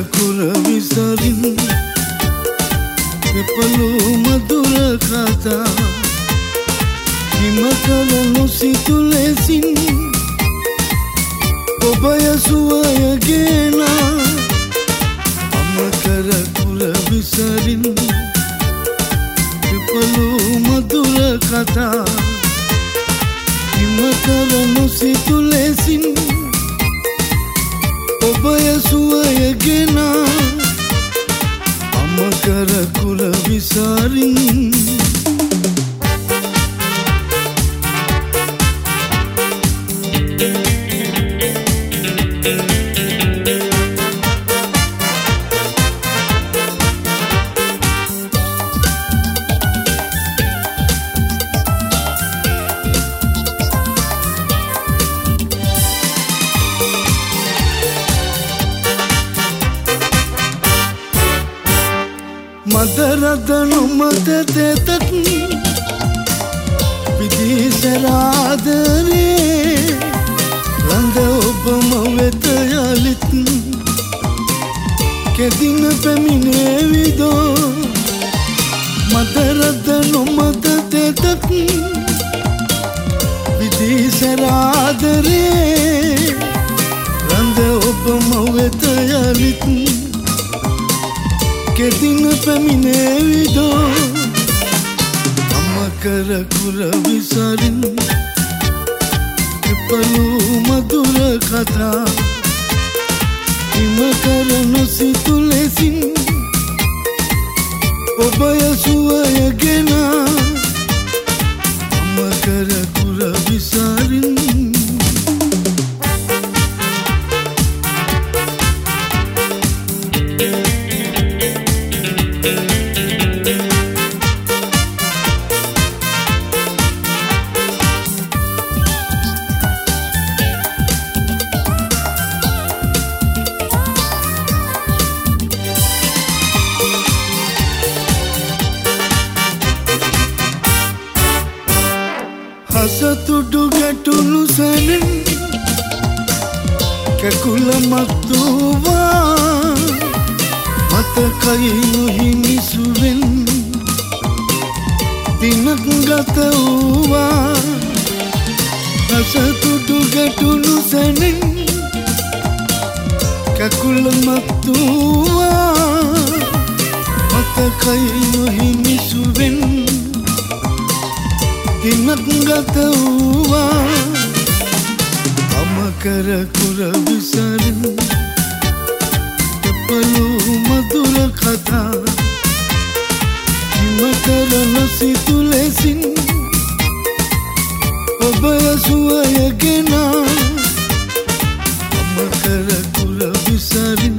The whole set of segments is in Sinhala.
කුර විසරින් දෙපළු මధుර කතා හිමකල නොසිතු ලෙසින් ඔබය සුවය ගෙනා අමකර කුර විසරින් දෙපළු මధుර කතා හිමකල නොසිතු ලෙසින් ඔබය සුවය ගෙනා අමකර කුල විසරින් මදරද නොමද දෙතත් විදිසරාදරේ ළඟ ඔබම වෙත යලිත් කෙදින පැමිණේවිදෝ මදරද නොමද දෙතත් විදිසරාදරේ ළඟ ඔබම වෙත යලිත් කෙදින පැමිණේවිදෝ අමකර කුර විසරින් දෙපළු මధుර කතා හිමකර නොසිතු ලෙසින් ඔබය සුවය ගෙනා අමකර කුර විසරින් හසතුඩු ගැටුණු සැනින් කැකුල මත්තුවා මතකයි නොහිමිසුවෙන් දිනක් ගත වූවා හසතුඩු ගැටුණු සැනින් කැකුල මත්තුවා මතකයි නොහිමිසුවෙන් දිනක් ගත වූවා අමකර කුර විසරින් දෙපළු මధుර කතා හිමකර නොසිතු ලෙසින් ඔබය සුවය ගෙනා අමකර කුර විසරින්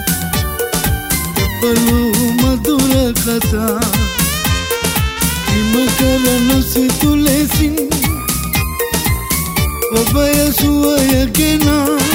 දෙපළු මధుර කතා හිමකර නොසිතු ලෙසින් ඔබය සුවය ගෙනා